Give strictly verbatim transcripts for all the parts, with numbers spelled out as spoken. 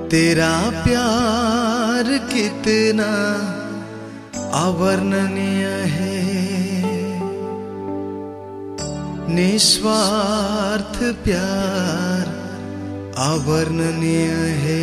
तेरा प्यार कितना अवर्णनीय है, निस्वार्थ प्यार अवर्णनीय है।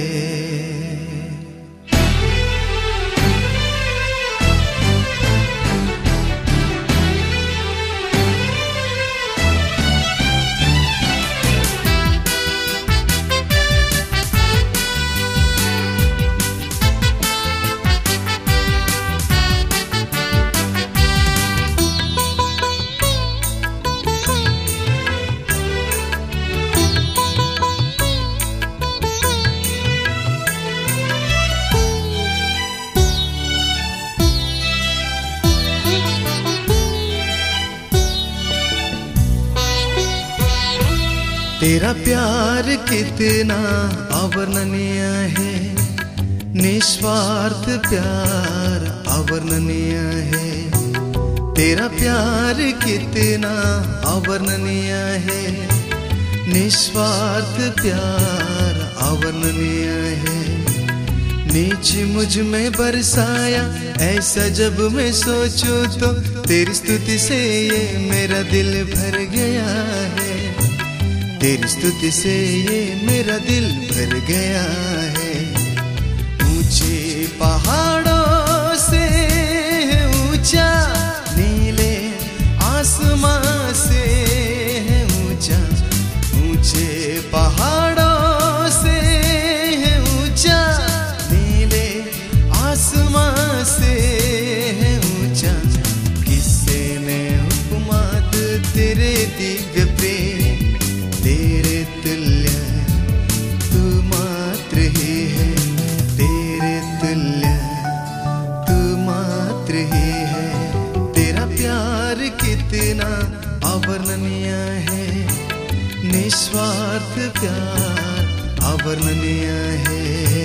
तेरा प्यार कितना अवर्णनीय है, निस्वार्थ प्यार अवर्णनीय है। तेरा प्यार कितना अवर्णनीय है, निस्वार्थ प्यार अवर्णनीय है। नीचे मुझ में बरसाया ऐसा जब मैं सोचूं तो तेरी स्तुति से ये मेरा दिल भर गया है। तेरी स्तुति से ये मेरा दिल भर गया है। ऊंचे पहाड़ों से ऊंचा, नीले आसमां से ऊंचा, ऊंचे पहाड़ों से ऊंचा, नीले आसमां से ऊंचा। किससे मैं उपमा दूं तेरे दिव्य प्रेम, तेरे तुल्य तू मात्र ही है। तेरे तुल्य तू मात्र ही है। तेरा प्यार कितना अवर्णनीय है, निस्वार्थ प्यार अवर्णनीय है।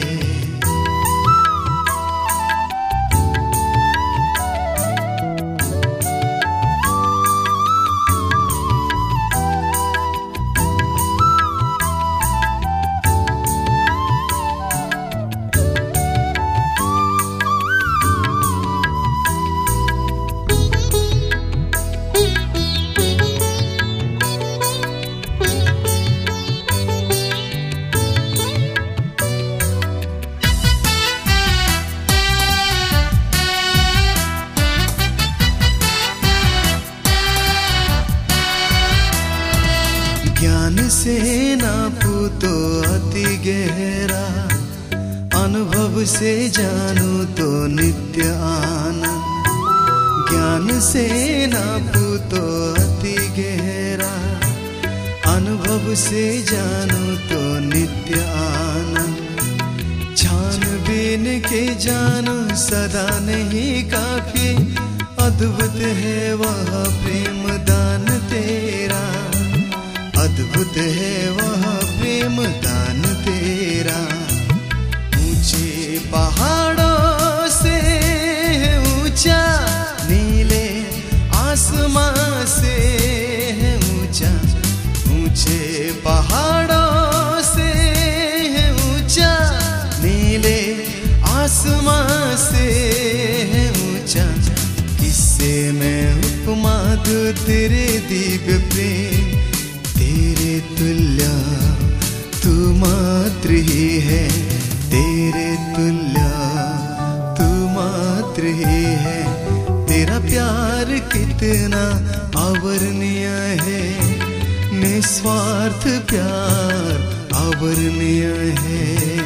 ज्ञान से नापू तो अति गहरा, अनुभव से जानू तो नित्य आनंद। ज्ञान से नापू तो अति गहरा, अनुभव से जानू तो नित्य आनंद। छानबीन के जानू सदा नहीं काफी, अद्भुत है वह प्रेम दान तेरा। अद्भुत है वह प्रेम दान तेरा। ऊंचे पहाड़ों से ऊंचा, नीले आसमां से ऊंचा, ऊंचे पहाड़ों से ऊंचा, नीले आसमां से ऊंचा। किससे मैं उपमा दूं तेरे दिव्य प्रेम, तेरे तुल्य तू मात्र ही है। तेरे तुल्य तू मात्र ही है। तेरा प्यार कितना अवर्णनीय है, निस्वार्थ प्यार अवर्णनीय है।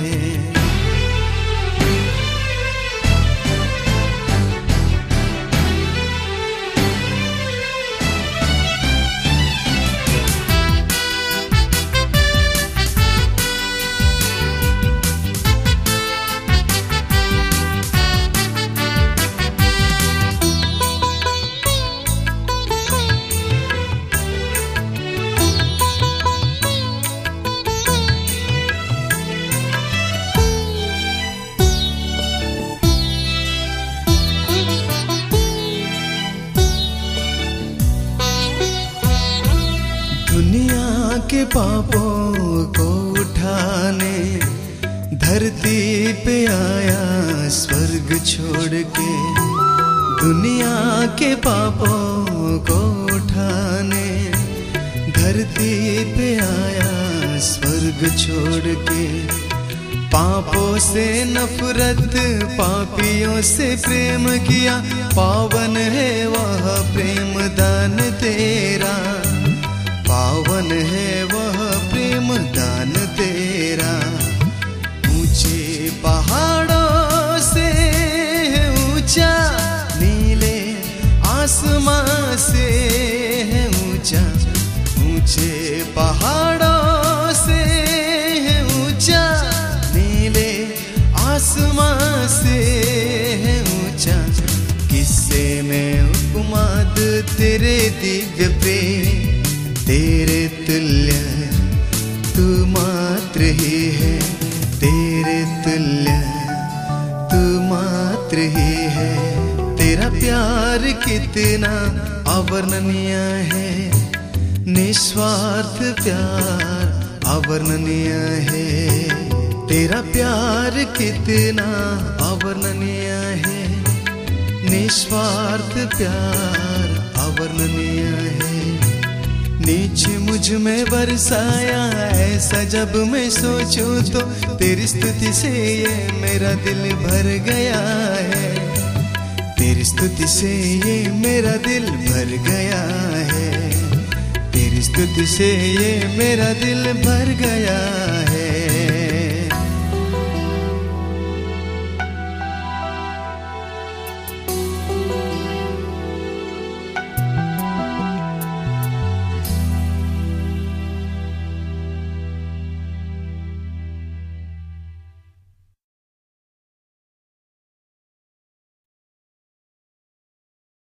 दुनिया के पापों को उठाने धरती पे आया स्वर्ग छोड़ के, दुनिया के पापों को उठाने। धरती पे आया स्वर्ग छोड़ के, पापों से नफरत पापियों से प्रेम किया। पावन है वह प्रेम दान तेरा, पावन है वह प्रेम दान तेरा। ऊंचे पहाड़ों से ऊंचा, नीले आसमां से ऊंचा। ऊंचे पहाड़ों से ऊंचा, नीले आसमां से ऊंचा। किस्से में उपमा दे तेरे दिव्य प्रेम, तेरे तुल्य तू मात्र ही है। तेरे तुल्य तू मात्र ही है। तेरा प्यार कितना अवर्णनीय है, निस्वार्थ प्यार अवर्णनीय है। तेरा प्यार कितना अवर्णनीय है, निस्वार्थ प्यार अवर्णनीय है। नीचे मुझ में बरसाया ऐसा जब मैं सोचूं तो, तेरी स्तुति से ये मेरा दिल भर गया है। तेरी स्तुति से ये मेरा दिल भर गया है। तेरी स्तुति से ये मेरा दिल भर गया है।